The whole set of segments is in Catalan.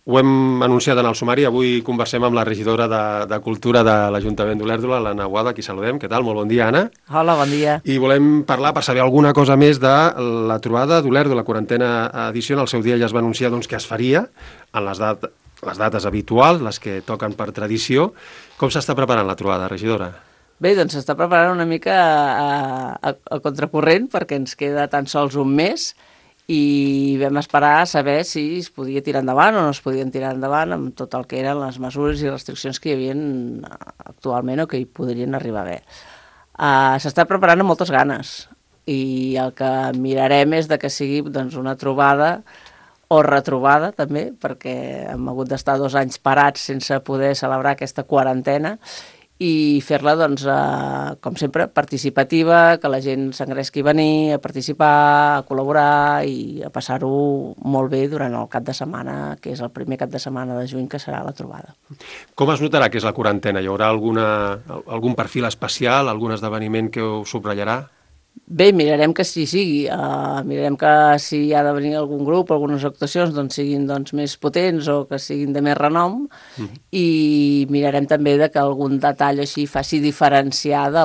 Ho hem anunciat en el sumari, avui conversem amb la regidora de Cultura de l'Ajuntament d'Olèrdola, l'Anna Boada, qui saludem. Què tal? Molt bon dia, Anna. Hola, bon dia. I volem parlar, per saber alguna cosa més, de la trobada d'Olèrdola, la 40a edició. En el seu dia ja es va anunciar que es faria en les dates habituals, les que toquen per tradició. Com s'està preparant la trobada, regidora? Bé, doncs s'està preparant una mica a contracorrent perquè ens queda tan sols un mes i vam esperar a saber si es podia tirar endavant o no es podien tirar endavant amb tot el que eren les mesures i restriccions que hi havia actualment o que hi podrien arribar a haver. S'està preparant amb moltes ganes i el que mirarem és de que sigui doncs, una trobada o retrobada també, perquè hem hagut d'estar 2 anys parats sense poder celebrar aquesta quarantena i fer-la, doncs, com sempre, participativa, que la gent s'engresqui a venir, a participar, a col·laborar i a passar-ho molt bé durant el cap de setmana, que és el primer cap de setmana de juny, que serà la trobada. Com es notarà que és la quarantena? Hi haurà algun perfil especial, algun esdeveniment que ho subratllarà? Bé, mirarem que sí sigui, mirarem que si hi ha de venir algun grup, algunes actuacions, doncs siguin més potents o que siguin de més renom, i mirarem també que algun detall així faci diferenciar de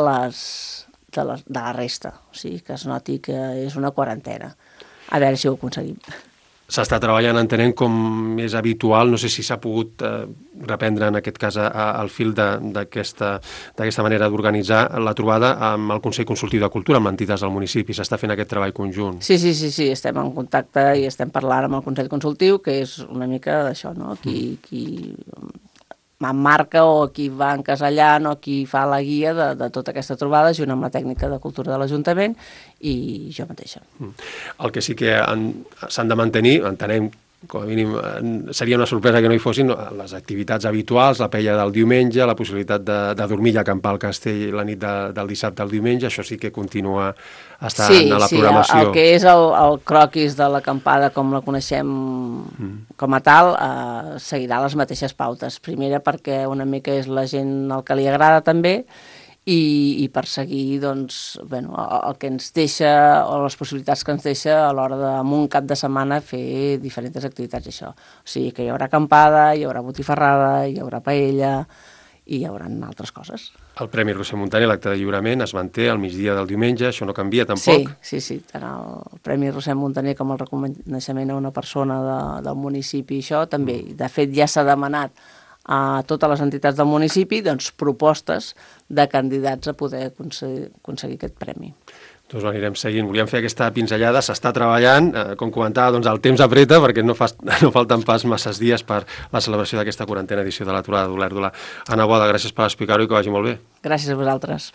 la resta, o sigui, que es noti que és una quarantena. A veure si ho aconseguim. S'està treballant, entenent, com és habitual, no sé si s'ha pogut reprendre en aquest cas el fil d'aquesta manera d'organitzar la trobada amb el Consell Consultiu de Cultura, amb entitats del municipi. S'està fent aquest treball conjunt. Sí, estem en contacte i estem parlant amb el Consell Consultiu, que és una mica d'això, no? Qui marca o qui va encasellant o qui fa la guia de tota aquesta trobada junt amb la tècnica de cultura de l'Ajuntament i jo mateixa. El que sí que s'han de mantenir, entenem, com a mínim seria una sorpresa que no hi fossin les activitats habituals, la paella del diumenge, la possibilitat de dormir i acampar al castell la nit del dissabte al diumenge, això sí que continua estant a la programació. Sí, el que és el croquis de l'acampada com la coneixem com a tal, seguirà les mateixes pautes. Primera perquè una mica és la gent el que li agrada també, i per seguir el que ens deixa o les possibilitats que ens deixa a l'hora en un cap de setmana fer diferents activitats, això. O sigui que hi haurà acampada, hi haurà botifarrada, hi haurà paella i hi haurà altres coses. El Premi Roser Muntaner, l'acte de lliurament, es manté al migdia del diumenge, això no canvia tampoc? Sí, tant el Premi Roser Muntaner com el reconeixement a una persona del municipi, això també. De fet, ja s'ha demanat a totes les entitats del municipi propostes de candidats a poder aconseguir aquest premi. Doncs l'anirem seguint. Volíem fer aquesta pinzellada, s'està treballant, com comentava, el temps apreta perquè no falten pas masses dies per la celebració d'aquesta 40a edició de la trobada d'Olèrdola. Anna Boada, gràcies per explicar-ho i que vagi molt bé. Gràcies a vosaltres.